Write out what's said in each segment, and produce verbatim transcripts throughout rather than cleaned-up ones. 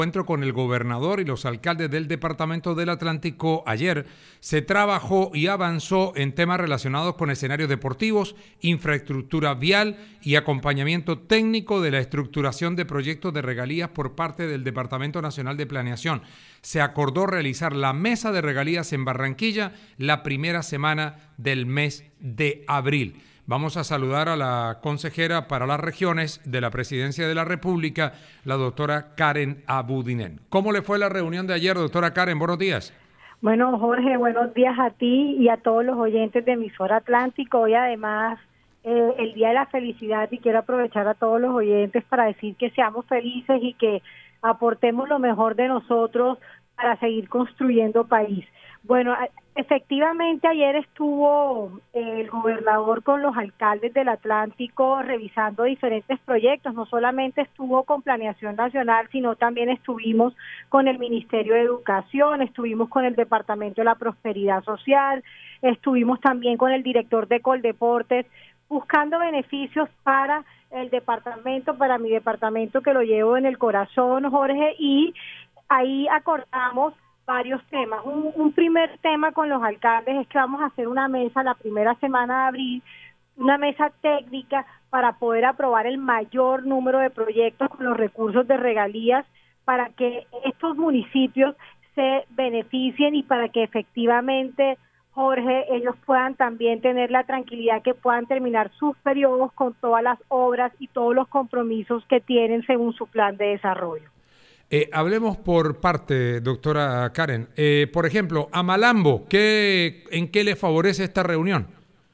Encuentro con el gobernador y los alcaldes del Departamento del Atlántico ayer, se trabajó y avanzó en temas relacionados con escenarios deportivos, infraestructura vial y acompañamiento técnico de la estructuración de proyectos de regalías por parte del Departamento Nacional de Planeación. Se acordó realizar la mesa de regalías en Barranquilla la primera semana del mes de abril. Vamos a saludar a la consejera para las regiones de la Presidencia de la República, la doctora Karen Abudinen. ¿Cómo le fue la reunión de ayer, doctora Karen? Buenos días. Bueno, Jorge, buenos días a ti y a todos los oyentes de Emisora Atlántico. Hoy además eh, el Día de la Felicidad, y quiero aprovechar a todos los oyentes para decir que seamos felices y que aportemos lo mejor de nosotros para seguir construyendo país. Bueno, efectivamente ayer estuvo el gobernador con los alcaldes del Atlántico revisando diferentes proyectos. No solamente estuvo con Planeación Nacional, sino también estuvimos con el Ministerio de Educación, estuvimos con el Departamento de la Prosperidad Social, estuvimos también con el director de Coldeportes, buscando beneficios para el departamento, para mi departamento que lo llevo en el corazón, Jorge, y ahí acordamos varios temas. Un, un primer tema con los alcaldes es que vamos a hacer una mesa la primera semana de abril, una mesa técnica para poder aprobar el mayor número de proyectos con los recursos de regalías para que estos municipios se beneficien y para que efectivamente, Jorge, ellos puedan también tener la tranquilidad que puedan terminar sus periodos con todas las obras y todos los compromisos que tienen según su plan de desarrollo. Eh, hablemos por parte, doctora Karen. Eh, por ejemplo, a Malambo, ¿qué, ¿en qué le favorece esta reunión?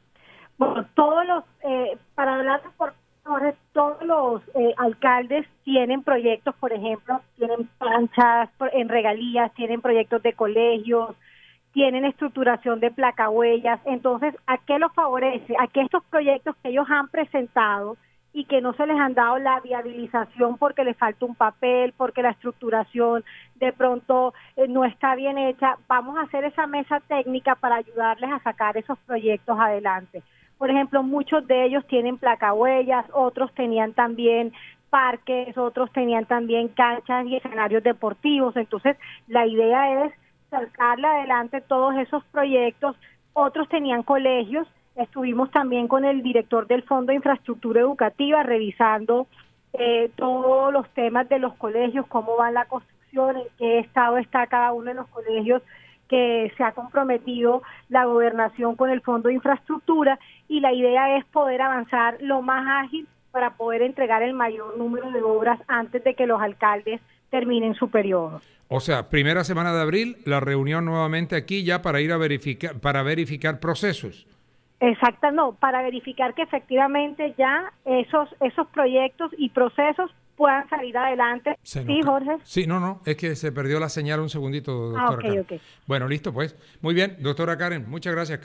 Bueno, todos los, eh, para hablar por Jorge, todos los eh, alcaldes tienen proyectos, por ejemplo, tienen planchas en regalías, tienen proyectos de colegios, tienen estructuración de placahuellas. Entonces, ¿a qué los favorece? A que estos proyectos que ellos han presentado y que no se les han dado la viabilización porque les falta un papel, porque la estructuración de pronto eh, no está bien hecha, vamos a hacer esa mesa técnica para ayudarles a sacar esos proyectos adelante. Por ejemplo, muchos de ellos tienen placahuellas, otros tenían también parques, otros tenían también canchas y escenarios deportivos. Entonces, la idea es sacarle adelante todos esos proyectos. Otros tenían colegios. Estuvimos también con el director del Fondo de Infraestructura Educativa revisando eh, todos los temas de los colegios, cómo va la construcción, en qué estado está cada uno de los colegios que se ha comprometido la gobernación con el Fondo de Infraestructura, y la idea es poder avanzar lo más ágil para poder entregar el mayor número de obras antes de que los alcaldes terminen su periodo. O sea, primera semana de abril, la reunión nuevamente aquí ya para ir a verificar, para verificar procesos. Exacto, no, para verificar que efectivamente ya esos esos proyectos y procesos puedan salir adelante. Se sí, nota. Jorge. Sí, no, no, es que se perdió la señal un segundito, doctora Ah, okay, Karen. okay. Bueno, listo, pues. Muy bien, doctora Karen, muchas gracias.